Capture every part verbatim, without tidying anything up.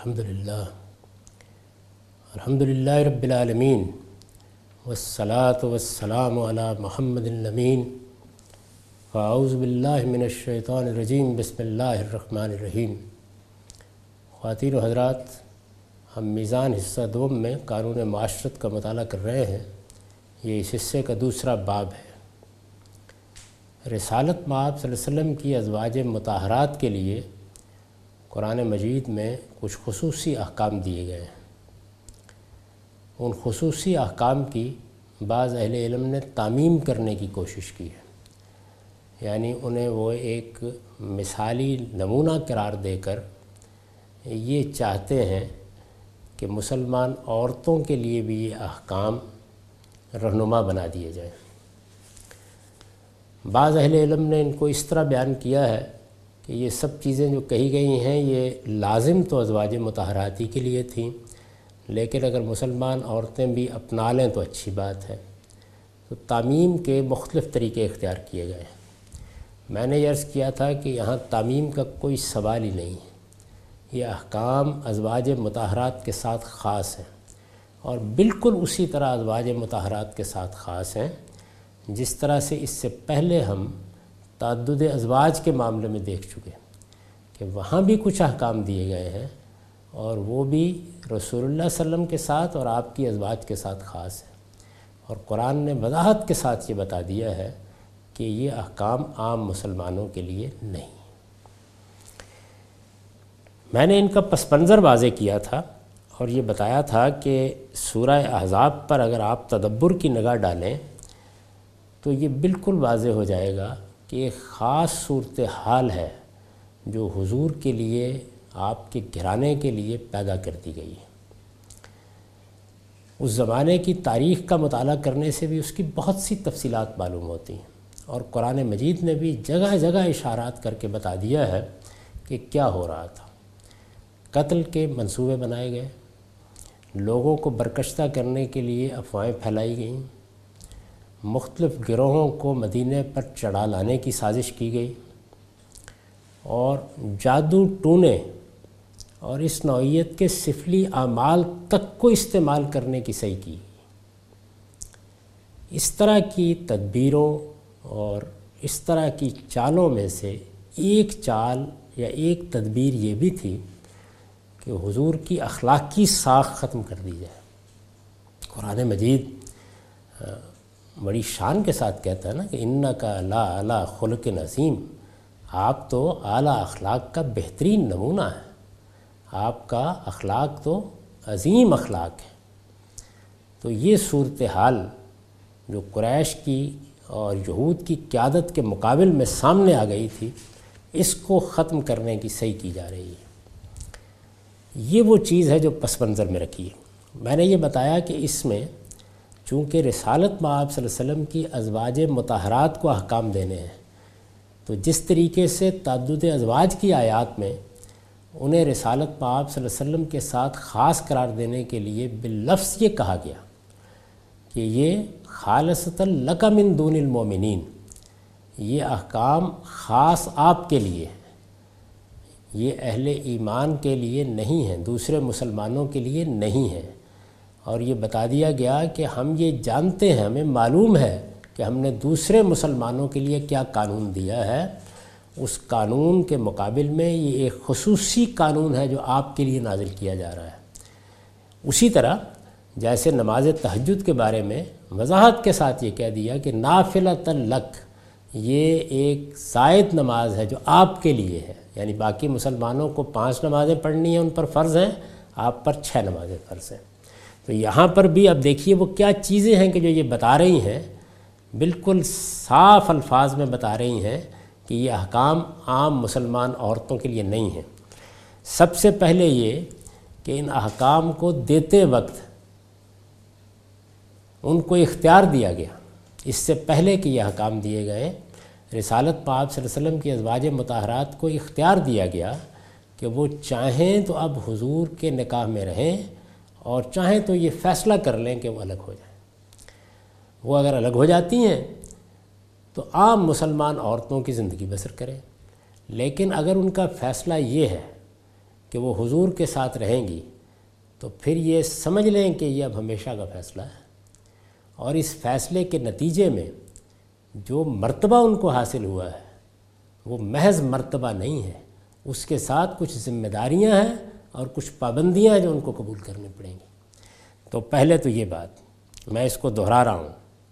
الحمدللہ الحمدللہ رب العالمین والصلاة والسلام علی محمد الامین فاعوذ باللہ من الشیطان الرجیم بسم اللہ الرحمن الرحیم۔ خواتین و حضرات، ہم میزان حصہ دوم میں قانون معاشرت کا مطالعہ کر رہے ہیں۔ یہ اس حصے کا دوسرا باب ہے۔ رسالت مآب صلی اللہ علیہ وسلم کی ازواج مطہرات کے لیے قرآن مجید میں کچھ خصوصی احکام دیے گئے ہیں۔ ان خصوصی احکام کی بعض اہل علم نے تعمیم کرنے کی کوشش کی ہے، یعنی انہیں وہ ایک مثالی نمونہ قرار دے کر یہ چاہتے ہیں کہ مسلمان عورتوں کے لیے بھی یہ احکام رہنما بنا دیے جائیں۔ بعض اہل علم نے ان کو اس طرح بیان کیا ہے کہ یہ سب چیزیں جو کہی گئی ہیں یہ لازم تو ازواج مطہراتی کے لیے تھیں، لیکن اگر مسلمان عورتیں بھی اپنا لیں تو اچھی بات ہے۔ تو تعمیم کے مختلف طریقے اختیار کیے گئے ہیں۔ میں نے یہ عرض کیا تھا کہ یہاں تعمیم کا کوئی سوال ہی نہیں ہے۔ یہ احکام ازواج مطہرات کے ساتھ خاص ہیں، اور بالکل اسی طرح ازواج مطہرات کے ساتھ خاص ہیں جس طرح سے اس سے پہلے ہم تعدد ازواج کے معاملے میں دیکھ چکے کہ وہاں بھی کچھ احکام دیے گئے ہیں، اور وہ بھی رسول اللہ صلی اللہ علیہ وسلم کے ساتھ اور آپ کی ازواج کے ساتھ خاص ہیں۔ اور قرآن نے وضاحت کے ساتھ یہ بتا دیا ہے کہ یہ احکام عام مسلمانوں کے لیے نہیں۔ میں نے ان کا پس منظر واضح کیا تھا اور یہ بتایا تھا کہ سورہ احزاب پر اگر آپ تدبر کی نگاہ ڈالیں تو یہ بالکل واضح ہو جائے گا کہ ایک خاص صورتحال ہے جو حضور کے لیے، آپ کے گھرانے کے لیے پیدا کر دی گئی ہے۔ اس زمانے کی تاریخ کا مطالعہ کرنے سے بھی اس کی بہت سی تفصیلات معلوم ہوتی ہیں، اور قرآن مجید نے بھی جگہ جگہ اشارات کر کے بتا دیا ہے کہ کیا ہو رہا تھا۔ قتل کے منصوبے بنائے گئے، لوگوں کو برکشتہ کرنے کے لیے افواہیں پھیلائی گئیں، مختلف گروہوں کو مدینے پر چڑھا لانے کی سازش کی گئی، اور جادو ٹونے اور اس نوعیت کے سفلی اعمال تک کو استعمال کرنے کی صحیح کی۔ اس طرح کی تدبیروں اور اس طرح کی چالوں میں سے ایک چال یا ایک تدبیر یہ بھی تھی کہ حضور کی اخلاقی ساخت ختم کر دی جائے۔ قرآن مجید بڑی شان کے ساتھ کہتا ہے نا کہ انکا لا علی خلق عظیم، آپ تو اعلیٰ اخلاق کا بہترین نمونہ ہے، آپ کا اخلاق تو عظیم اخلاق ہے۔ تو یہ صورتحال جو قریش کی اور یہود کی قیادت کے مقابل میں سامنے آ گئی تھی، اس کو ختم کرنے کی صحیح کی جا رہی ہے۔ یہ وہ چیز ہے جو پس منظر میں رکھی ہے۔ میں نے یہ بتایا کہ اس میں چونکہ رسالت مآب صلی اللہ علیہ وسلم کی ازواج مطہرات کو احکام دینے ہیں، تو جس طریقے سے تعدد ازواج کی آیات میں انہیں رسالت مآب صلی اللہ علیہ وسلم کے ساتھ خاص قرار دینے کے لیے باللفظ یہ کہا گیا کہ یہ خالصۃ لک من دون المومنین، یہ احکام خاص آپ کے لیے ہیں، یہ اہل ایمان کے لیے نہیں ہیں، دوسرے مسلمانوں کے لیے نہیں ہیں۔ اور یہ بتا دیا گیا کہ ہم یہ جانتے ہیں، ہمیں معلوم ہے کہ ہم نے دوسرے مسلمانوں کے لیے کیا قانون دیا ہے، اس قانون کے مقابل میں یہ ایک خصوصی قانون ہے جو آپ کے لیے نازل کیا جا رہا ہے۔ اسی طرح جیسے نماز تہجد کے بارے میں وضاحت کے ساتھ یہ کہہ دیا کہ نافلۃ لک، یہ ایک زائد نماز ہے جو آپ کے لیے ہے، یعنی باقی مسلمانوں کو پانچ نمازیں پڑھنی ہیں، ان پر فرض ہیں، آپ پر چھ نمازیں فرض ہیں۔ تو یہاں پر بھی اب دیکھیے وہ کیا چیزیں ہیں کہ جو یہ بتا رہی ہیں، بالکل صاف الفاظ میں بتا رہی ہیں کہ یہ احکام عام مسلمان عورتوں کے لیے نہیں ہیں۔ سب سے پہلے یہ کہ ان احکام کو دیتے وقت ان کو اختیار دیا گیا، اس سے پہلے کہ یہ احکام دیے گئے رسالت مآب صلی اللہ علیہ وسلم کی ازواج مطہرات کو اختیار دیا گیا کہ وہ چاہیں تو اب حضور کے نکاح میں رہیں، اور چاہیں تو یہ فیصلہ کر لیں کہ وہ الگ ہو جائیں۔ وہ اگر الگ ہو جاتی ہیں تو عام مسلمان عورتوں کی زندگی بسر کریں، لیکن اگر ان کا فیصلہ یہ ہے کہ وہ حضور کے ساتھ رہیں گی تو پھر یہ سمجھ لیں کہ یہ اب ہمیشہ کا فیصلہ ہے، اور اس فیصلے کے نتیجے میں جو مرتبہ ان کو حاصل ہوا ہے وہ محض مرتبہ نہیں ہے، اس کے ساتھ کچھ ذمہ داریاں ہیں اور کچھ پابندیاں ہیں جو ان کو قبول کرنی پڑیں گی۔ تو پہلے تو یہ بات میں اس کو دہرا رہا ہوں،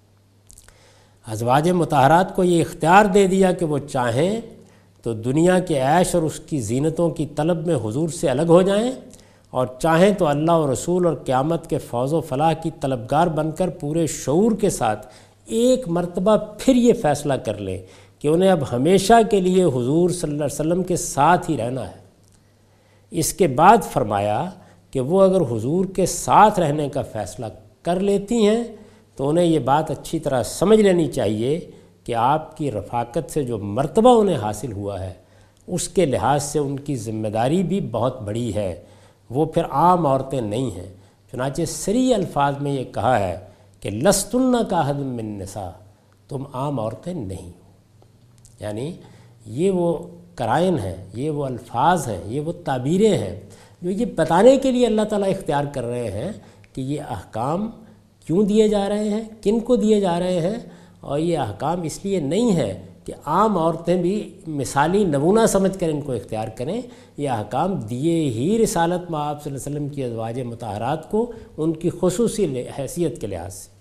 ازواج مطہرات کو یہ اختیار دے دیا کہ وہ چاہیں تو دنیا کے عیش اور اس کی زینتوں کی طلب میں حضور سے الگ ہو جائیں، اور چاہیں تو اللہ و رسول اور قیامت کے فوز و فلاح کی طلبگار بن کر پورے شعور کے ساتھ ایک مرتبہ پھر یہ فیصلہ کر لیں کہ انہیں اب ہمیشہ کے لیے حضور صلی اللہ علیہ وسلم کے ساتھ ہی رہنا ہے۔ اس کے بعد فرمایا کہ وہ اگر حضور کے ساتھ رہنے کا فیصلہ کر لیتی ہیں تو انہیں یہ بات اچھی طرح سمجھ لینی چاہیے کہ آپ کی رفاقت سے جو مرتبہ انہیں حاصل ہوا ہے اس کے لحاظ سے ان کی ذمہ داری بھی بہت بڑی ہے، وہ پھر عام عورتیں نہیں ہیں۔ چنانچہ صریح الفاظ میں یہ کہا ہے کہ لستن کاحد من النساء، تم عام عورتیں نہیں ہو، یعنی یہ وہ قرائن ہیں، یہ وہ الفاظ ہیں، یہ وہ تعبیریں ہیں جو یہ بتانے کے لیے اللہ تعالیٰ اختیار کر رہے ہیں کہ یہ احکام کیوں دیے جا رہے ہیں، کن کو دیے جا رہے ہیں، اور یہ احکام اس لیے نہیں ہے کہ عام عورتیں بھی مثالی نمونہ سمجھ کر ان کو اختیار کریں، یہ احکام دیے ہی رسالت مآب صلی اللہ علیہ وسلم کی ازواج مطہرات کو ان کی خصوصی حیثیت کے لحاظ سے،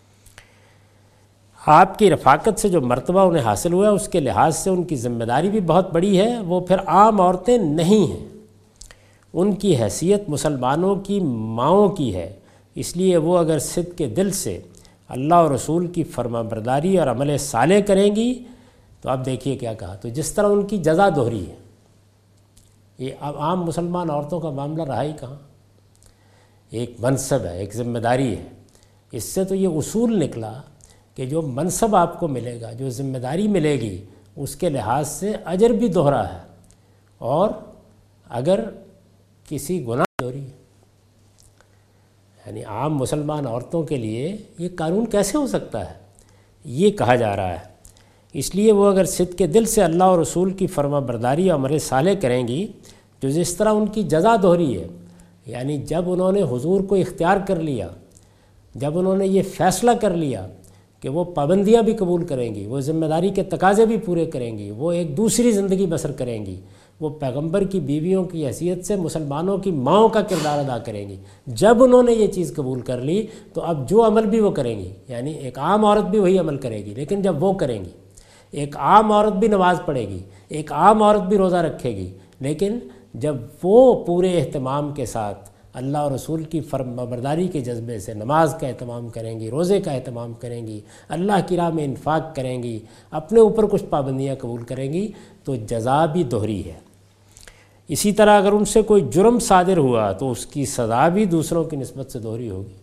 آپ کی رفاقت سے جو مرتبہ انہیں حاصل ہوا ہے اس کے لحاظ سے ان کی ذمہ داری بھی بہت بڑی ہے، وہ پھر عام عورتیں نہیں ہیں، ان کی حیثیت مسلمانوں کی ماؤں کی ہے، اس لیے وہ اگر صدق کے دل سے اللہ اور رسول کی فرما برداری اور عمل صالح کریں گی تو اب دیکھیے کیا کہا، تو جس طرح ان کی جزا دوہری ہے، یہ اب عام مسلمان عورتوں کا معاملہ رہا ہی کہاں، ایک منصب ہے، ایک ذمہ داری ہے، اس سے تو یہ اصول نکلا کہ جو منصب آپ کو ملے گا، جو ذمہ داری ملے گی، اس کے لحاظ سے اجر بھی دوہرا ہے، اور اگر کسی گناہ دوہری ہے، یعنی عام مسلمان عورتوں کے لیے یہ قانون کیسے ہو سکتا ہے، یہ کہا جا رہا ہے۔ اس لیے وہ اگر صدق کے دل سے اللہ اور رسول کی فرما برداری اور عمل صالح کریں گی جو جس طرح ان کی جزا دوہری ہے، یعنی جب انہوں نے حضور کو اختیار کر لیا، جب انہوں نے یہ فیصلہ کر لیا کہ وہ پابندیاں بھی قبول کریں گی، وہ ذمہ داری کے تقاضے بھی پورے کریں گی، وہ ایک دوسری زندگی بسر کریں گی، وہ پیغمبر کی بیویوں کی حیثیت سے مسلمانوں کی ماؤں کا کردار ادا کریں گی، جب انہوں نے یہ چیز قبول کر لی تو اب جو عمل بھی وہ کریں گی، یعنی ایک عام عورت بھی وہی عمل کرے گی، لیکن جب وہ کریں گی، ایک عام عورت بھی نماز پڑھے گی، ایک عام عورت بھی روزہ رکھے گی، لیکن جب وہ پورے اہتمام کے ساتھ اللہ اور رسول کی فرما برداری کے جذبے سے نماز کا اہتمام کریں گی، روزے کا اہتمام کریں گی، اللہ کی راہ میں انفاق کریں گی، اپنے اوپر کچھ پابندیاں قبول کریں گی، تو جزا بھی دوہری ہے۔ اسی طرح اگر ان سے کوئی جرم صادر ہوا تو اس کی سزا بھی دوسروں کی نسبت سے دوہری ہوگی۔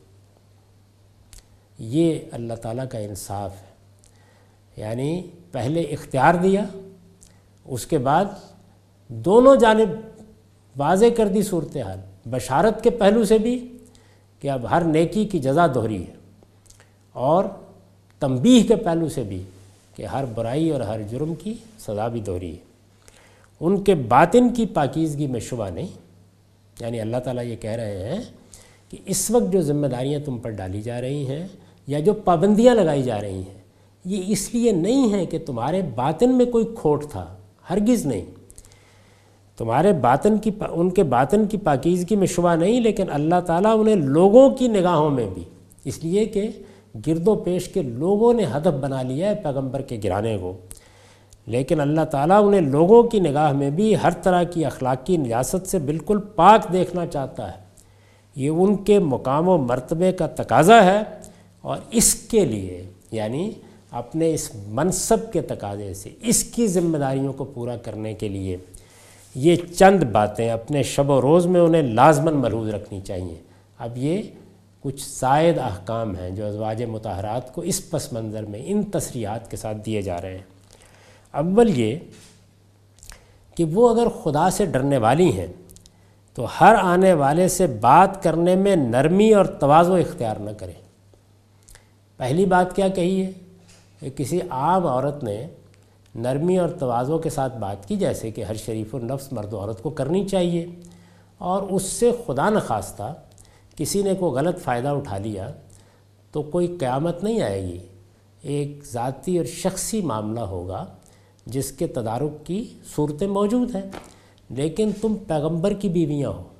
یہ اللہ تعالیٰ کا انصاف ہے، یعنی پہلے اختیار دیا، اس کے بعد دونوں جانب واضح کر دی صورتحال، بشارت کے پہلو سے بھی کہ اب ہر نیکی کی جزا دوہری ہے، اور تنبیہ کے پہلو سے بھی کہ ہر برائی اور ہر جرم کی سزا بھی دوہری ہے۔ ان کے باطن کی پاکیزگی میں شبہ نہیں، یعنی اللہ تعالیٰ یہ کہہ رہے ہیں کہ اس وقت جو ذمہ داریاں تم پر ڈالی جا رہی ہیں یا جو پابندیاں لگائی جا رہی ہیں، یہ اس لیے نہیں ہے کہ تمہارے باطن میں کوئی کھوٹ تھا، ہرگز نہیں، تمہارے باطن کی ان کے باطن کی پاکیزگی میں شبہ نہیں، لیکن اللہ تعالیٰ انہیں لوگوں کی نگاہوں میں بھی، اس لیے کہ گرد و پیش کے لوگوں نے ہدف بنا لیا ہے پیغمبر کے گرانے کو، لیکن اللہ تعالیٰ انہیں لوگوں کی نگاہ میں بھی ہر طرح کی اخلاقی نجاست سے بالکل پاک دیکھنا چاہتا ہے۔ یہ ان کے مقام و مرتبے کا تقاضا ہے، اور اس کے لیے یعنی اپنے اس منصب کے تقاضے سے، اس کی ذمہ داریوں کو پورا کرنے کے لیے یہ چند باتیں اپنے شب و روز میں انہیں لازماً ملحوظ رکھنی چاہیے۔ اب یہ کچھ زائد احکام ہیں جو ازواج مطہرات کو اس پس منظر میں ان تصریحات کے ساتھ دیے جا رہے ہیں۔ اول یہ کہ وہ اگر خدا سے ڈرنے والی ہیں تو ہر آنے والے سے بات کرنے میں نرمی اور تواضع اختیار نہ کریں۔ پہلی بات کیا کہی ہے کہ کسی عام عورت نے نرمی اور تواضع کے ساتھ بات کی، جیسے کہ ہر شریف النفس مرد و عورت کو کرنی چاہیے، اور اس سے خدا نخواستہ کسی نے کوئی غلط فائدہ اٹھا لیا تو کوئی قیامت نہیں آئے گی، ایک ذاتی اور شخصی معاملہ ہوگا جس کے تدارک کی صورتیں موجود ہیں۔ لیکن تم پیغمبر کی بیویاں ہو،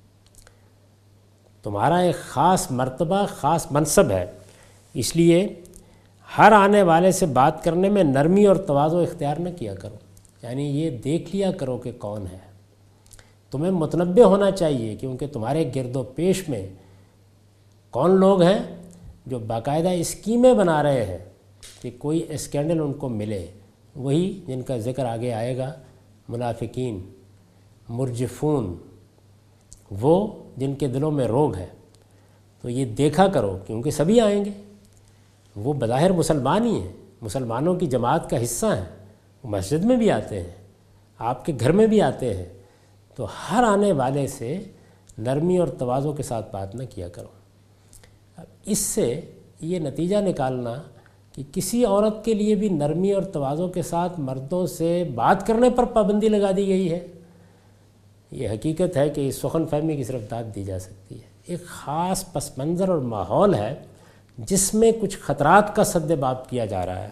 تمہارا ایک خاص مرتبہ، خاص منصب ہے، اس لیے ہر آنے والے سے بات کرنے میں نرمی اور تواضع اختیار نہ کیا کرو، یعنی یہ دیکھ لیا کرو کہ کون ہے۔ تمہیں متنبع ہونا چاہیے کیونکہ تمہارے گرد و پیش میں کون لوگ ہیں جو باقاعدہ اسکیمیں بنا رہے ہیں کہ کوئی اسکینڈل ان کو ملے، وہی جن کا ذکر آگے آئے گا، منافقین، مرجفون، وہ جن کے دلوں میں روگ ہے۔ تو یہ دیکھا کرو کیونکہ سبھی آئیں گے، وہ بظاہر مسلمان ہی ہیں، مسلمانوں کی جماعت کا حصہ ہیں، وہ مسجد میں بھی آتے ہیں، آپ کے گھر میں بھی آتے ہیں، تو ہر آنے والے سے نرمی اور تواضع کے ساتھ بات نہ کیا کرو۔ اب اس سے یہ نتیجہ نکالنا کہ کسی عورت کے لیے بھی نرمی اور تواضع کے ساتھ مردوں سے بات کرنے پر پابندی لگا دی گئی ہے، یہ حقیقت ہے کہ اس سخن فہمی کی صرف داد دی جا سکتی ہے۔ ایک خاص پس منظر اور ماحول ہے جس میں کچھ خطرات کا سد باب کیا جا رہا ہے۔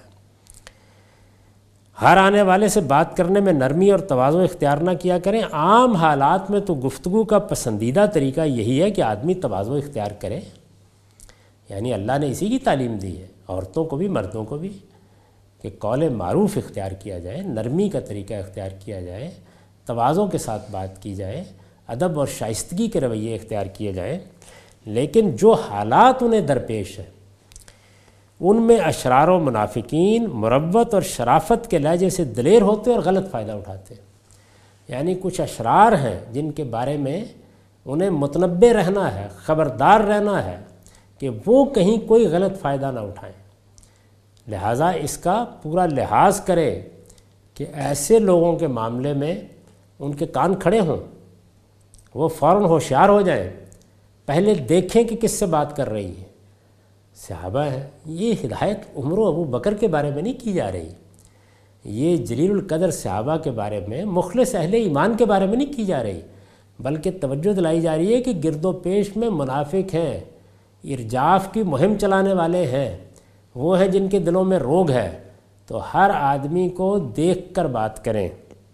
ہر آنے والے سے بات کرنے میں نرمی اور تواضع اختیار نہ کیا کریں۔ عام حالات میں تو گفتگو کا پسندیدہ طریقہ یہی ہے کہ آدمی تواضع اختیار کرے، یعنی اللہ نے اسی کی تعلیم دی ہے، عورتوں کو بھی مردوں کو بھی، کہ قول معروف اختیار کیا جائے، نرمی کا طریقہ اختیار کیا جائے، تواضع کے ساتھ بات کی جائے، ادب اور شائستگی کے رویے اختیار کیے جائیں۔ لیکن جو حالات انہیں درپیش ہیں ان میں اشرار و منافقین مروت اور شرافت کے لہجے سے دلیر ہوتے اور غلط فائدہ اٹھاتے، یعنی کچھ اشرار ہیں جن کے بارے میں انہیں متنبع رہنا ہے، خبردار رہنا ہے کہ وہ کہیں کوئی غلط فائدہ نہ اٹھائیں، لہٰذا اس کا پورا لحاظ کرے کہ ایسے لوگوں کے معاملے میں ان کے کان کھڑے ہوں، وہ فوراً ہوشیار ہو جائیں، پہلے دیکھیں کہ کس سے بات کر رہی ہے۔ صحابہ ہیں، یہ ہدایت عمر و ابو بکر کے بارے میں نہیں کی جا رہی، یہ جلیل القدر صحابہ کے بارے میں، مخلص اہل ایمان کے بارے میں نہیں کی جا رہی، بلکہ توجہ دلائی جا رہی ہے کہ گرد و پیش میں منافق ہیں، ارجاف کی مہم چلانے والے ہیں، وہ ہیں جن کے دلوں میں روگ ہے، تو ہر آدمی کو دیکھ کر بات کریں۔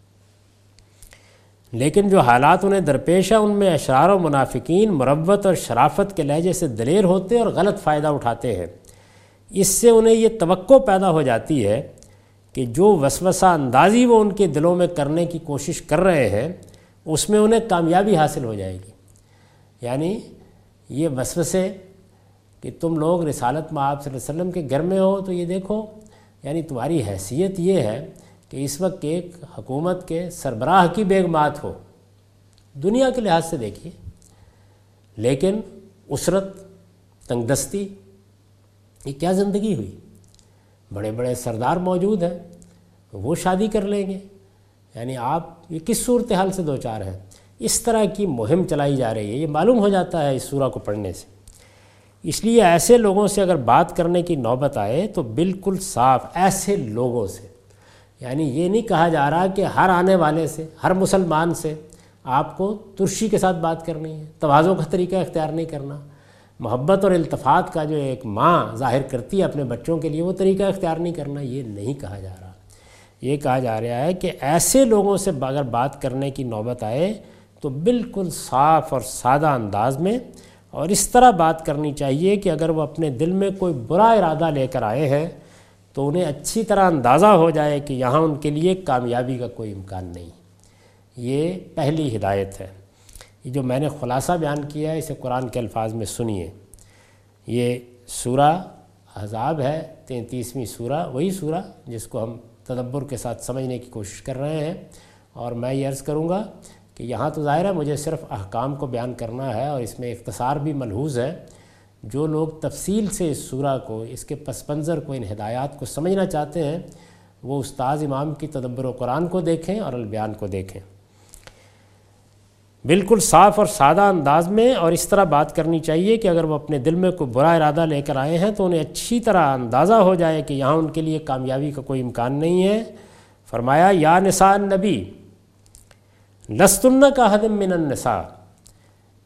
لیکن جو حالات انہیں درپیش ہیں ان میں اشرار و منافقین مروت اور شرافت کے لہجے سے دلیر ہوتے اور غلط فائدہ اٹھاتے ہیں۔ اس سے انہیں یہ توقع پیدا ہو جاتی ہے کہ جو وسوسہ اندازی وہ ان کے دلوں میں کرنے کی کوشش کر رہے ہیں اس میں انہیں کامیابی حاصل ہو جائے گی، یعنی یہ وسوسے کہ تم لوگ رسالت مآب صلی اللہ علیہ وسلم کے گھر میں ہو تو یہ دیکھو، یعنی تمہاری حیثیت یہ ہے کہ اس وقت ایک حکومت کے سربراہ کی بیگمات ہو، دنیا کے لحاظ سے دیکھیے، لیکن اسرت، تنگ دستی، یہ کیا زندگی ہوئی؟ بڑے بڑے سردار موجود ہیں، وہ شادی کر لیں گے، یعنی آپ یہ کس صورتحال سے دوچار ہیں؟ اس طرح کی مہم چلائی جا رہی ہے، یہ معلوم ہو جاتا ہے اس سورہ کو پڑھنے سے۔ اس لیے ایسے لوگوں سے اگر بات کرنے کی نوبت آئے تو بالکل صاف ایسے لوگوں سے، یعنی یہ نہیں کہا جا رہا کہ ہر آنے والے سے، ہر مسلمان سے آپ کو ترشی کے ساتھ بات کرنی ہے، تواضع کا طریقہ اختیار نہیں کرنا، محبت اور التفات کا جو ایک ماں ظاہر کرتی ہے اپنے بچوں کے لیے وہ طریقہ اختیار نہیں کرنا، یہ نہیں کہا جا رہا۔ یہ کہا جا رہا ہے کہ ایسے لوگوں سے اگر بات کرنے کی نوبت آئے تو بالکل صاف اور سادہ انداز میں اور اس طرح بات کرنی چاہیے کہ اگر وہ اپنے دل میں کوئی برا ارادہ لے کر آئے ہیں تو انہیں اچھی طرح اندازہ ہو جائے کہ یہاں ان کے لیے کامیابی کا کوئی امکان نہیں۔ یہ پہلی ہدایت ہے۔ یہ جو میں نے خلاصہ بیان کیا ہے اسے قرآن کے الفاظ میں سنیے۔ یہ سورہ احزاب ہے، تینتیسویں سورہ، وہی سورہ جس کو ہم تدبر کے ساتھ سمجھنے کی کوشش کر رہے ہیں، اور میں یہ عرض کروں گا کہ یہاں تو ظاہر ہے مجھے صرف احکام کو بیان کرنا ہے اور اس میں اختصار بھی ملحوظ ہے۔ جو لوگ تفصیل سے اس سورہ کو، اس کے پس منظر کو، ان ہدایات کو سمجھنا چاہتے ہیں وہ استاذ امام کی تدبر و قرآن کو دیکھیں اور البیان کو دیکھیں۔ بالکل صاف اور سادہ انداز میں اور اس طرح بات کرنی چاہیے کہ اگر وہ اپنے دل میں کوئی برا ارادہ لے کر آئے ہیں تو انہیں اچھی طرح اندازہ ہو جائے کہ یہاں ان کے لیے کامیابی کا کوئی امکان نہیں ہے۔ فرمایا یا نساء النبی لستن کاحد من النساء،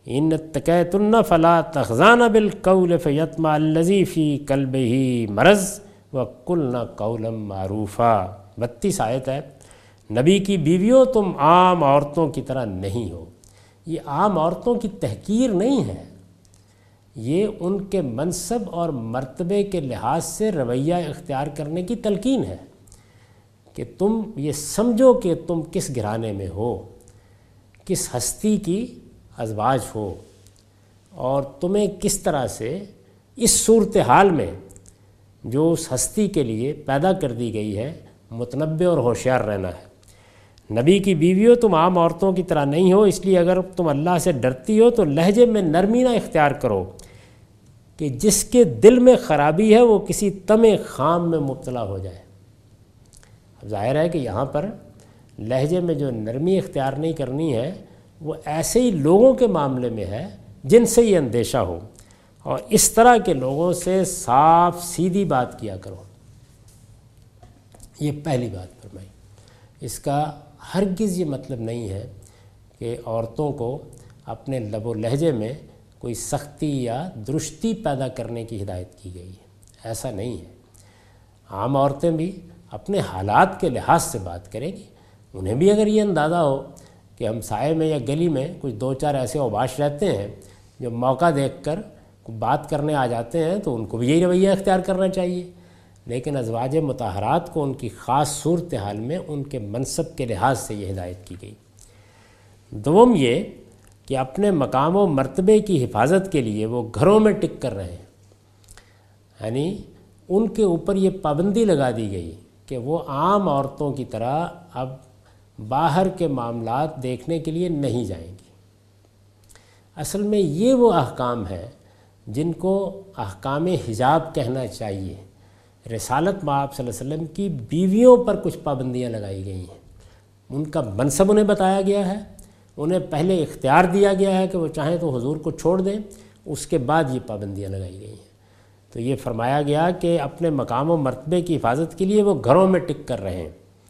ان اتقیتن فلا تخضعن بالقول فیطمع الذی فی قلبہ مرض وقلن قولا معروفا۔ بتیس آیت ہے۔ نبی کی بیویوں تم عام عورتوں کی طرح نہیں ہو۔ یہ عام عورتوں کی تحقیر نہیں ہے، یہ ان کے منصب اور مرتبے کے لحاظ سے رویہ اختیار کرنے کی تلقین ہے کہ تم یہ سمجھو کہ تم کس گھرانے میں ہو، کس ہستی کی ازواج ہو، اور تمہیں کس طرح سے اس صورتحال میں جو اس ہستی کے لیے پیدا کر دی گئی ہے متنبہ اور ہوشیار رہنا ہے۔ نبی کی بیویوں تم عام عورتوں کی طرح نہیں ہو، اس لیے اگر تم اللہ سے ڈرتی ہو تو لہجے میں نرمی نہ اختیار کرو کہ جس کے دل میں خرابی ہے وہ کسی طمع خام میں مبتلا ہو جائے۔ اب ظاہر ہے کہ یہاں پر لہجے میں جو نرمی اختیار نہیں کرنی ہے وہ ایسے ہی لوگوں کے معاملے میں ہے جن سے یہ اندیشہ ہو، اور اس طرح کے لوگوں سے صاف سیدھی بات کیا کرو۔ یہ پہلی بات فرمائی۔ اس کا ہرگز یہ مطلب نہیں ہے کہ عورتوں کو اپنے لب و لہجے میں کوئی سختی یا درستی پیدا کرنے کی ہدایت کی گئی ہے، ایسا نہیں ہے۔ عام عورتیں بھی اپنے حالات کے لحاظ سے بات کریں گی۔ انہیں بھی اگر یہ اندازہ ہو کہ ہم سائے میں یا گلی میں کچھ دو چار ایسے اوباش رہتے ہیں جو موقع دیکھ کر بات کرنے آ جاتے ہیں تو ان کو بھی یہی رویہ اختیار کرنا چاہیے، لیکن ازواج مطہرات کو ان کی خاص صورتحال میں ان کے منصب کے لحاظ سے یہ ہدایت کی گئی۔ دوم یہ کہ اپنے مقام و مرتبے کی حفاظت کے لیے وہ گھروں میں ٹک کر رہیں، یعنی ان کے اوپر یہ پابندی لگا دی گئی کہ وہ عام عورتوں کی طرح اب باہر کے معاملات دیکھنے کے لیے نہیں جائیں گی۔ اصل میں یہ وہ احکام ہیں جن کو احکام حجاب کہنا چاہیے۔ رسالت مآب صلی اللہ علیہ وسلم کی بیویوں پر کچھ پابندیاں لگائی گئی ہیں، ان کا منصب انہیں بتایا گیا ہے، انہیں پہلے اختیار دیا گیا ہے کہ وہ چاہیں تو حضور کو چھوڑ دیں، اس کے بعد یہ پابندیاں لگائی گئی ہیں۔ تو یہ فرمایا گیا کہ اپنے مقام و مرتبے کی حفاظت کے لیے وہ گھروں میں ٹک کر رہیں۔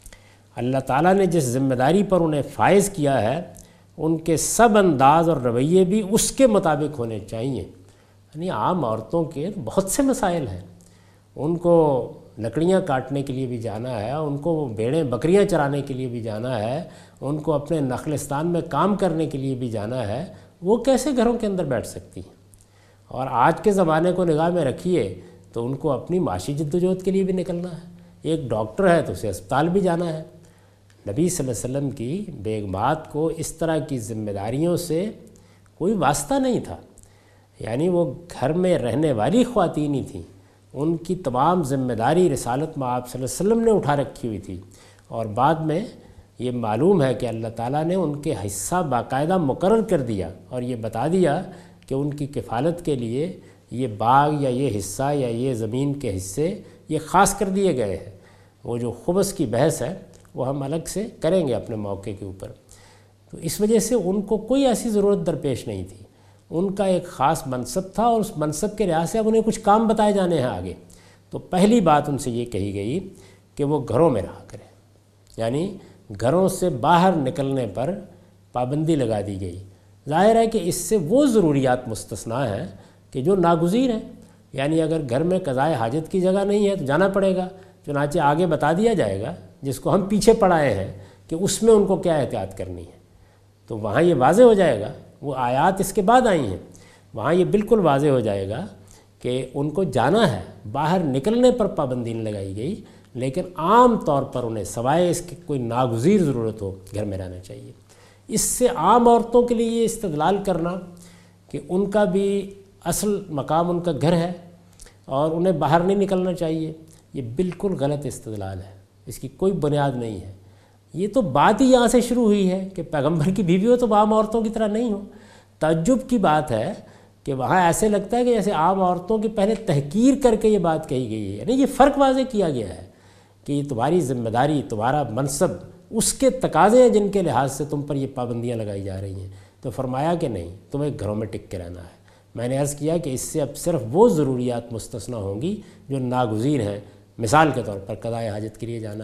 اللہ تعالیٰ نے جس ذمہ داری پر انہیں فائز کیا ہے ان کے سب انداز اور رویے بھی اس کے مطابق ہونے چاہیے۔ یعنی عام عورتوں کے بہت سے مسائل ہیں، ان کو لکڑیاں کاٹنے کے لیے بھی جانا ہے، ان کو بھیڑیں بکریاں چرانے کے لیے بھی جانا ہے، ان کو اپنے نخلستان میں کام کرنے کے لیے بھی جانا ہے، وہ کیسے گھروں کے اندر بیٹھ سکتی ہیں؟ اور آج کے زمانے کو نگاہ میں رکھیے تو ان کو اپنی معاشی جدوجہد کے لیے بھی نکلنا ہے، ایک ڈاکٹر ہے تو اسے اسپتال بھی جانا ہے۔ نبی صلی اللہ علیہ وسلم کی بیگمات کو اس طرح کی ذمہ داریوں سے کوئی واسطہ نہیں تھا، یعنی وہ گھر میں رہنے والی خواتین ہی تھیں، ان کی تمام ذمہ داری رسالت مآب صلی اللہ علیہ وسلم نے اٹھا رکھی ہوئی تھی، اور بعد میں یہ معلوم ہے کہ اللہ تعالیٰ نے ان کے حصہ باقاعدہ مقرر کر دیا اور یہ بتا دیا کہ ان کی کفالت کے لیے یہ باغ یا یہ حصہ یا یہ زمین کے حصے یہ خاص کر دیے گئے ہیں۔ وہ جو خبث کی بحث ہے وہ ہم الگ سے کریں گے اپنے موقع کے اوپر۔ تو اس وجہ سے ان کو کوئی ایسی ضرورت درپیش نہیں تھی، ان کا ایک خاص منصب تھا اور اس منصب کے لحاظ سے اب انہیں کچھ کام بتائے جانے ہیں آگے۔ تو پہلی بات ان سے یہ کہی گئی کہ وہ گھروں میں رہا کریں، یعنی گھروں سے باہر نکلنے پر پابندی لگا دی گئی۔ ظاہر ہے کہ اس سے وہ ضروریات مستثنیٰ ہیں کہ جو ناگزیر ہیں، یعنی اگر گھر میں قضائے حاجت کی جگہ نہیں ہے تو جانا پڑے گا، چنانچہ آگے بتا دیا جائے گا جس کو ہم پیچھے پڑھائے ہیں کہ اس میں ان کو کیا احتیاط کرنی ہے، تو وہاں یہ واضح ہو جائے گا۔ وہ آیات اس کے بعد آئی ہیں، وہاں یہ بالکل واضح ہو جائے گا کہ ان کو جانا ہے، باہر نکلنے پر پابندی نہیں لگائی گئی، لیکن عام طور پر انہیں سوائے اس کی کوئی ناگزیر ضرورت ہو گھر میں رہنا چاہیے۔ اس سے عام عورتوں کے لیے یہ استدلال کرنا کہ ان کا بھی اصل مقام ان کا گھر ہے اور انہیں باہر نہیں نکلنا چاہیے، یہ بالکل غلط استدلال ہے، اس کی کوئی بنیاد نہیں ہے۔ یہ تو بات ہی یہاں سے شروع ہوئی ہے کہ پیغمبر کی بیوی ہو تو عام عورتوں کی طرح نہیں ہو۔ تعجب کی بات ہے کہ وہاں ایسے لگتا ہے کہ جیسے عام عورتوں کی پہلے تحقیر کر کے یہ بات کہی گئی ہے، یعنی یہ فرق واضح کیا گیا ہے کہ یہ تمہاری ذمہ داری، تمہارا منصب، اس کے تقاضے ہیں جن کے لحاظ سے تم پر یہ پابندیاں لگائی جا رہی ہیں۔ تو فرمایا کہ نہیں، تمہیں گھروں میں ٹک کے رہنا ہے۔ میں نے عرض کیا کہ اس سے اب صرف وہ ضروریات مستثنیٰ ہوں گی جو ناگزیر ہیں، مثال کے طور پر قضائے حاجت کے لیے جانا ہے،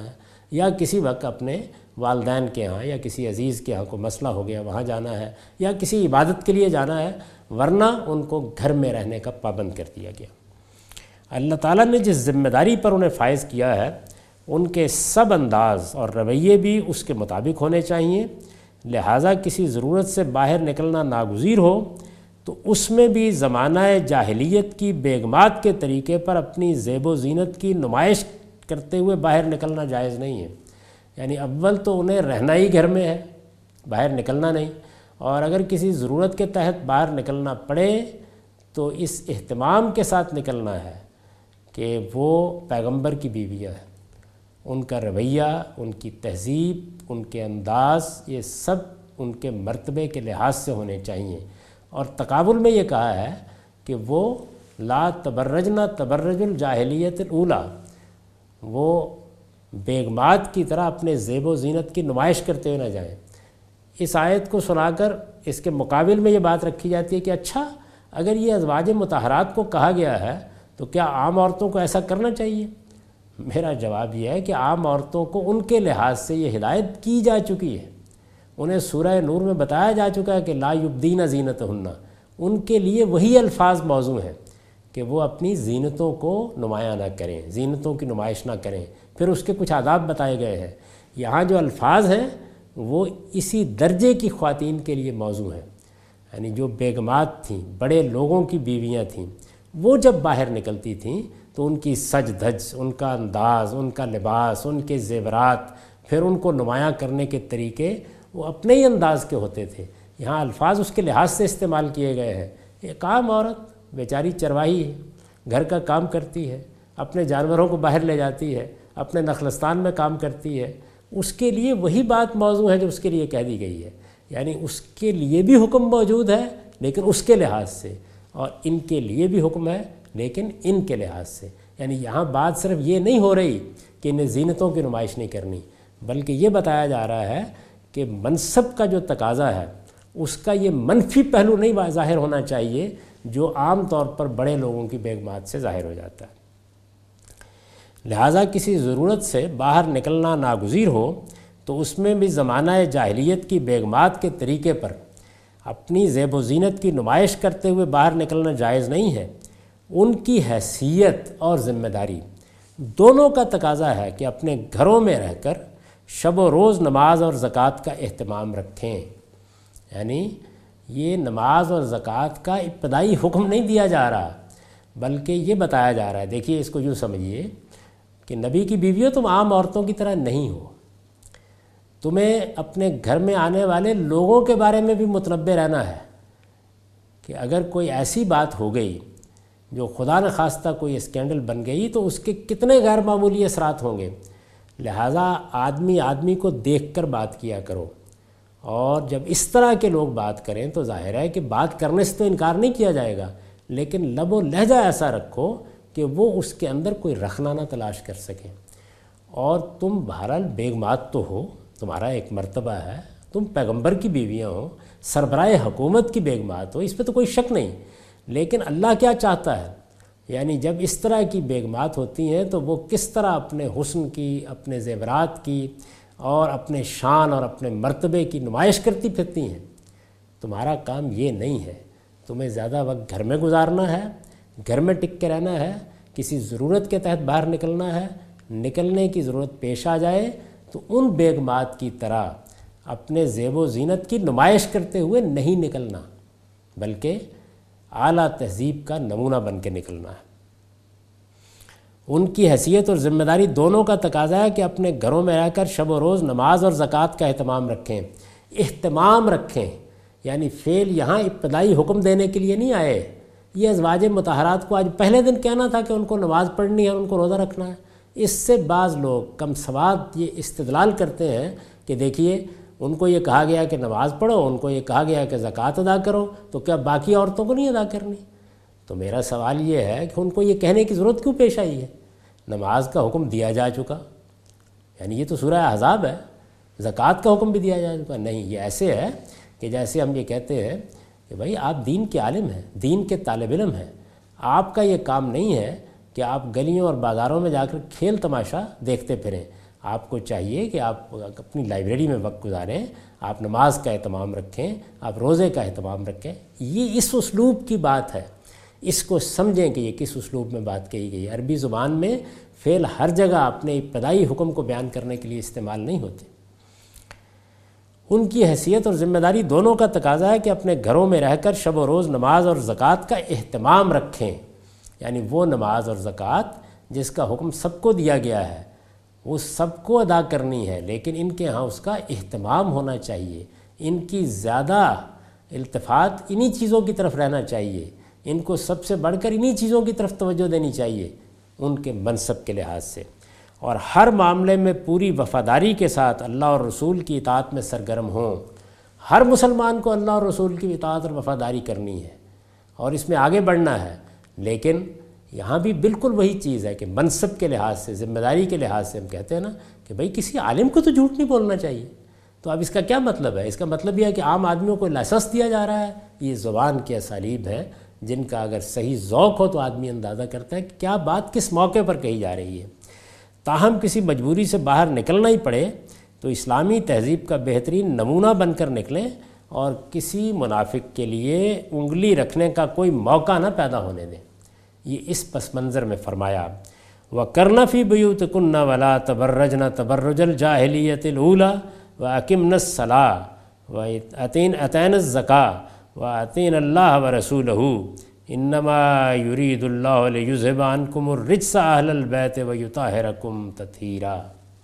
یا کسی وقت اپنے والدین کے ہاں یا کسی عزیز کے ہاں کو مسئلہ ہو گیا وہاں جانا ہے، یا کسی عبادت کے لیے جانا ہے، ورنہ ان کو گھر میں رہنے کا پابند کر دیا گیا۔ اللہ تعالیٰ نے جس ذمہ داری پر انہیں فائز کیا ہے ان کے سب انداز اور رویے بھی اس کے مطابق ہونے چاہیے، لہٰذا کسی ضرورت سے باہر نکلنا ناگزیر ہو تو اس میں بھی زمانہ جاہلیت کی بیگمات کے طریقے پر اپنی زیب و زینت کی نمائش کرتے ہوئے باہر نکلنا جائز نہیں ہے۔ یعنی اول تو انہیں رہنا ہی گھر میں ہے، باہر نکلنا نہیں، اور اگر کسی ضرورت کے تحت باہر نکلنا پڑے تو اس اہتمام کے ساتھ نکلنا ہے کہ وہ پیغمبر کی بیویاں ہیں، ان کا رویہ، ان کی تہذیب، ان کے انداز، یہ سب ان کے مرتبے کے لحاظ سے ہونے چاہیے۔ اور تقابل میں یہ کہا ہے کہ وہ لا تبرجنا تبرج الجاہلیت الاولی، وہ بیگمات کی طرح اپنے زیب و زینت کی نمائش کرتے ہوئے نہ جائیں۔ اس آیت کو سنا کر اس کے مقابل میں یہ بات رکھی جاتی ہے کہ اچھا اگر یہ ازواج مطہرات کو کہا گیا ہے تو کیا عام عورتوں کو ایسا کرنا چاہیے؟ میرا جواب یہ ہے کہ عام عورتوں کو ان کے لحاظ سے یہ ہدایت کی جا چکی ہے، انہیں سورہ نور میں بتایا جا چکا ہے کہ لا یبدین زینتہن، ان کے لیے وہی الفاظ موزوں ہیں کہ وہ اپنی زینتوں کو نمایاں نہ کریں، زینتوں کی نمائش نہ کریں۔ پھر اس کے کچھ آداب بتائے گئے ہیں، یہاں جو الفاظ ہیں وہ اسی درجے کی خواتین کے لیے موزوں ہیں، یعنی جو بیگمات تھیں، بڑے لوگوں کی بیویاں تھیں، وہ جب باہر نکلتی تھیں تو ان کی سج دھج، ان کا انداز، ان کا لباس، ان کے زیورات، پھر ان کو نمایاں کرنے کے طریقے وہ اپنے ہی انداز کے ہوتے تھے۔ یہاں الفاظ اس کے لحاظ سے استعمال کیے گئے ہیں۔ ایک عام عورت بیچاری چرواہی ہے، گھر کا کام کرتی ہے، اپنے جانوروں کو باہر لے جاتی ہے، اپنے نخلستان میں کام کرتی ہے، اس کے لیے وہی بات موضوع ہے جو اس کے لیے کہہ دی گئی ہے، یعنی اس کے لیے بھی حکم موجود ہے لیکن اس کے لحاظ سے، اور ان کے لیے بھی حکم ہے لیکن ان کے لحاظ سے۔ یعنی یہاں بات صرف یہ نہیں ہو رہی کہ انہیں زینتوں کی نمائش نہیں کرنی، بلکہ یہ بتایا جا رہا ہے کہ منصب کا جو تقاضا ہے اس کا یہ منفی پہلو نہیں ظاہر ہونا چاہیے جو عام طور پر بڑے لوگوں کی بیگمات سے ظاہر ہو جاتا ہے۔ لہٰذا کسی ضرورت سے باہر نکلنا ناگزیر ہو تو اس میں بھی زمانہ جاہلیت کی بیگمات کے طریقے پر اپنی زیب و زینت کی نمائش کرتے ہوئے باہر نکلنا جائز نہیں ہے۔ ان کی حیثیت اور ذمہ داری دونوں کا تقاضا ہے کہ اپنے گھروں میں رہ کر شب و روز نماز اور زکوٰۃ کا اہتمام رکھیں۔ یعنی یہ نماز اور زکوٰۃ کا ابتدائی حکم نہیں دیا جا رہا، بلکہ یہ بتایا جا رہا ہے، دیکھیے اس کو یوں سمجھیے کہ نبی کی بیویوں تم عام عورتوں کی طرح نہیں ہو، تمہیں اپنے گھر میں آنے والے لوگوں کے بارے میں بھی متنبہ رہنا ہے کہ اگر کوئی ایسی بات ہو گئی جو خدا نخواستہ کوئی اسکینڈل بن گئی تو اس کے کتنے غیر معمولی اثرات ہوں گے۔ لہٰذا آدمی آدمی کو دیکھ کر بات کیا کرو، اور جب اس طرح کے لوگ بات کریں تو ظاہر ہے کہ بات کرنے سے تو انکار نہیں کیا جائے گا، لیکن لب و لہجہ ایسا رکھو کہ وہ اس کے اندر کوئی رخنہ نہ تلاش کر سکیں۔ اور تم بہرحال بیگمات تو ہو، تمہارا ایک مرتبہ ہے، تم پیغمبر کی بیویاں ہو، سربراہ حکومت کی بیگمات ہو، اس پہ تو کوئی شک نہیں، لیکن اللہ کیا چاہتا ہے، یعنی جب اس طرح کی بیگمات ہوتی ہیں تو وہ کس طرح اپنے حسن کی، اپنے زیورات کی اور اپنے شان اور اپنے مرتبے کی نمائش کرتی پھرتی ہیں۔ تمہارا کام یہ نہیں ہے، تمہیں زیادہ وقت گھر میں گزارنا ہے، گھر میں ٹک کے رہنا ہے، کسی ضرورت کے تحت باہر نکلنا ہے، نکلنے کی ضرورت پیش آ جائے تو ان بیگمات کی طرح اپنے زیب و زینت کی نمائش کرتے ہوئے نہیں نکلنا، بلکہ اعلیٰ تہذیب کا نمونہ بن کے نکلنا ہے۔ ان کی حیثیت اور ذمہ داری دونوں کا تقاضا ہے کہ اپنے گھروں میں رہ کر شب و روز نماز اور زکوٰۃ کا اہتمام رکھیں۔ اہتمام رکھیں یعنی فعل یہاں ابتدائی حکم دینے کے لیے نہیں آئے۔ یہ ازواج مطہرات کو آج پہلے دن کہنا تھا کہ ان کو نماز پڑھنی ہے، ان کو روزہ رکھنا ہے۔ اس سے بعض لوگ کم سواد یہ استدلال کرتے ہیں کہ دیکھیے ان کو یہ کہا گیا کہ نماز پڑھو، ان کو یہ کہا گیا کہ زکوٰۃ ادا کرو، تو کیا باقی عورتوں کو نہیں ادا کرنی؟ تو میرا سوال یہ ہے کہ ان کو یہ کہنے کی ضرورت کیوں پیش آئی ہے؟ نماز کا حکم دیا جا چکا، یعنی یہ تو سورہ احزاب ہے، زکوٰۃ کا حکم بھی دیا جا چکا۔ نہیں، یہ ایسے ہے کہ جیسے ہم یہ کہتے ہیں کہ بھائی آپ دین کے عالم ہیں، دین کے طالب علم ہیں، آپ کا یہ کام نہیں ہے کہ آپ گلیوں اور بازاروں میں جا کر کھیل تماشا دیکھتے پھریں، آپ کو چاہیے کہ آپ اپنی لائبریری میں وقت گزاریں، آپ نماز کا اہتمام رکھیں، آپ روزے کا اہتمام رکھیں۔ یہ اس اسلوب کی بات ہے، اس کو سمجھیں کہ یہ کس اسلوب میں بات کہی گئی ہے۔ عربی زبان میں فعل ہر جگہ اپنے ابتدائی حکم کو بیان کرنے کے لیے استعمال نہیں ہوتے۔ ان کی حیثیت اور ذمہ داری دونوں کا تقاضا ہے کہ اپنے گھروں میں رہ کر شب و روز نماز اور زکوٰۃ کا اہتمام رکھیں، یعنی وہ نماز اور زکوٰۃ جس کا حکم سب کو دیا گیا ہے وہ سب کو ادا کرنی ہے، لیکن ان کے ہاں اس کا اہتمام ہونا چاہیے، ان کی زیادہ التفات انہی چیزوں کی طرف رہنا چاہیے، ان کو سب سے بڑھ کر انہی چیزوں کی طرف توجہ دینی چاہیے ان کے منصب کے لحاظ سے، اور ہر معاملے میں پوری وفاداری کے ساتھ اللہ اور رسول کی اطاعت میں سرگرم ہوں۔ ہر مسلمان کو اللہ اور رسول کی اطاعت اور وفاداری کرنی ہے اور اس میں آگے بڑھنا ہے، لیکن یہاں بھی بالکل وہی چیز ہے کہ منصب کے لحاظ سے، ذمہ داری کے لحاظ سے ہم کہتے ہیں نا کہ بھئی کسی عالم کو تو جھوٹ نہیں بولنا چاہیے۔ تو اب اس کا کیا مطلب ہے؟ اس کا مطلب یہ ہے کہ عام آدمیوں کو لائسنس دیا جا رہا ہے۔ یہ زبان کے اسالیب ہیں جن کا اگر صحیح ذوق ہو تو آدمی اندازہ کرتا ہے کہ کیا بات کس موقع پر کہی جا رہی ہے۔ تاہم کسی مجبوری سے باہر نکلنا ہی پڑے تو اسلامی تہذیب کا بہترین نمونہ بن کر نکلیں اور کسی منافق کے لیے انگلی رکھنے کا کوئی موقع نہ پیدا ہونے دیں۔ یہ اس پس منظر میں فرمایا وَقَرْنَ فِي بُيُوتِكُنَّ وَلَا تَبَرَّجْنَ تَبَرُّجَ الْجَاهِلِيَّةِ الْأُولَىٰ وَأَقِمْنَ الصَّلَاةَ وَآتَيْنَ الزَّكَاةَ وَأَطِيعْنَ اللَّهَ وَرَسُولَهُ إِنَّمَا يُرِيدُ اللَّهُ لِيُذْهِبَ عَنكُمُ الرِّجْسَ أَهْلَ الْبَيْتِ وَيُطَهِّرَكُمْ تَطْهِيرًا۔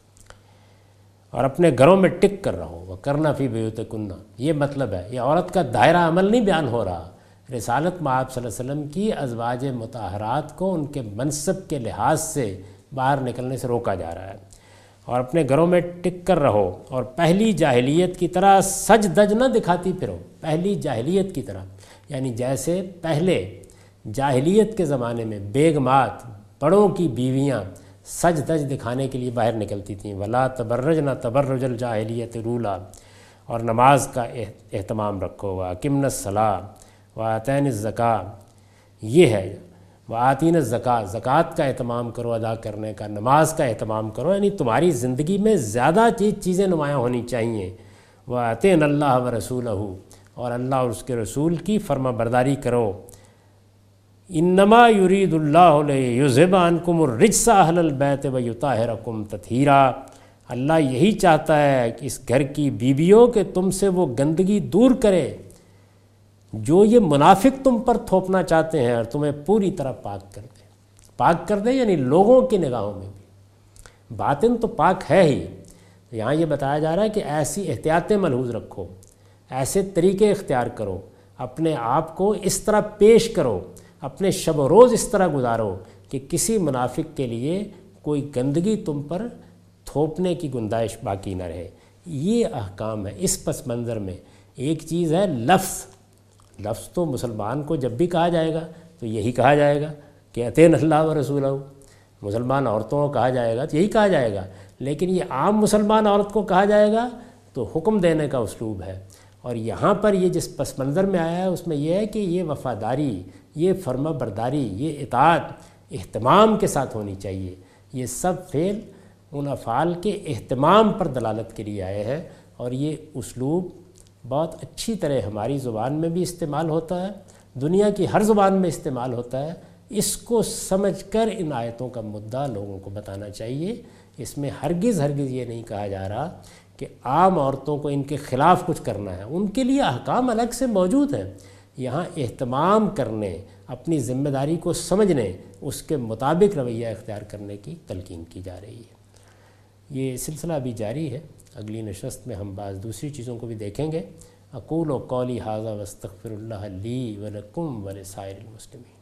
اور اپنے گھروں میں ٹک کر رہو۔ وَقَرْنَ فِي بُيُوتِكُنَّ، یہ مطلب ہے، یہ عورت کا دائرہ عمل نہیں بیان ہو رہا، رسالت مآب صلی اللہ علیہ وسلم کی ازواج مطہرات کو ان کے منصب کے لحاظ سے باہر نکلنے سے روکا جا رہا ہے۔ اور اپنے گھروں میں ٹک کر رہو اور پہلی جاہلیت کی طرح سج دج نہ دکھاتی پھرو۔ پہلی جاہلیت کی طرح یعنی جیسے پہلے جاہلیت کے زمانے میں بیگمات، بڑوں کی بیویاں سج دج دکھانے کے لیے باہر نکلتی تھیں۔ ولا تبرجن تبرج الجاہلیت الاولیٰ، اور نماز کا اہتمام رکھو۔ واقمن الصلاۃ وآتین الزکاۃ، یہ ہے وآتین الزکاۃ، زکوٰۃ کا اہتمام کرو، ادا کرنے کا، نماز کا اہتمام کرو، یعنی تمہاری زندگی میں زیادہ چیز چیزیں نمایاں ہونی چاہیے۔ وآتین اللہ ورسولہ، اور اللہ اور اس کے رسول کی فرما برداری کرو۔ انما یرید اللہ لیذھب عنکم الرجس اہل البیت ویطہرکم تطہیرا، اللہ یہی چاہتا ہے کہ اس گھر کی بیویوں کہ تم سے وہ گندگی دور کرے جو یہ منافق تم پر تھوپنا چاہتے ہیں، اور تمہیں پوری طرح پاک کر دے۔ پاک کر دے یعنی لوگوں کی نگاہوں میں بھی، باطن تو پاک ہے ہی۔ یہاں یہ بتایا جا رہا ہے کہ ایسی احتیاطیں ملحوظ رکھو، ایسے طریقے اختیار کرو، اپنے آپ کو اس طرح پیش کرو، اپنے شب و روز اس طرح گزارو کہ کسی منافق کے لیے کوئی گندگی تم پر تھوپنے کی گنجائش باقی نہ رہے۔ یہ احکام ہے۔ اس پس منظر میں ایک چیز ہے لفظ، لفظ تو مسلمان کو جب بھی کہا جائے گا تو یہی کہا جائے گا کہ اطیعوا اللہ و رسولہ، مسلمان عورتوں کو کہا جائے گا تو یہی کہا جائے گا، لیکن یہ عام مسلمان عورت کو کہا جائے گا تو حکم دینے کا اسلوب ہے۔ اور یہاں پر یہ جس پس منظر میں آیا ہے اس میں یہ ہے کہ یہ وفاداری، یہ فرما برداری، یہ اطاعت اہتمام کے ساتھ ہونی چاہیے۔ یہ سب فعل ان افعال کے اہتمام پر دلالت کے لیے آئے ہیں، اور یہ اسلوب بہت اچھی طرح ہماری زبان میں بھی استعمال ہوتا ہے، دنیا کی ہر زبان میں استعمال ہوتا ہے۔ اس کو سمجھ کر ان آیتوں کا مدعا لوگوں کو بتانا چاہیے۔ اس میں ہرگز ہرگز یہ نہیں کہا جا رہا کہ عام عورتوں کو ان کے خلاف کچھ کرنا ہے، ان کے لیے احکام الگ سے موجود ہیں۔ یہاں اہتمام کرنے، اپنی ذمہ داری کو سمجھنے، اس کے مطابق رویہ اختیار کرنے کی تلقین کی جا رہی ہے۔ یہ سلسلہ ابھی جاری ہے، اگلی نشست میں ہم بعض دوسری چیزوں کو بھی دیکھیں گے۔ اقول و قولی ھذا واستغفر اللہ لی ولکم ولسائر المسلمین۔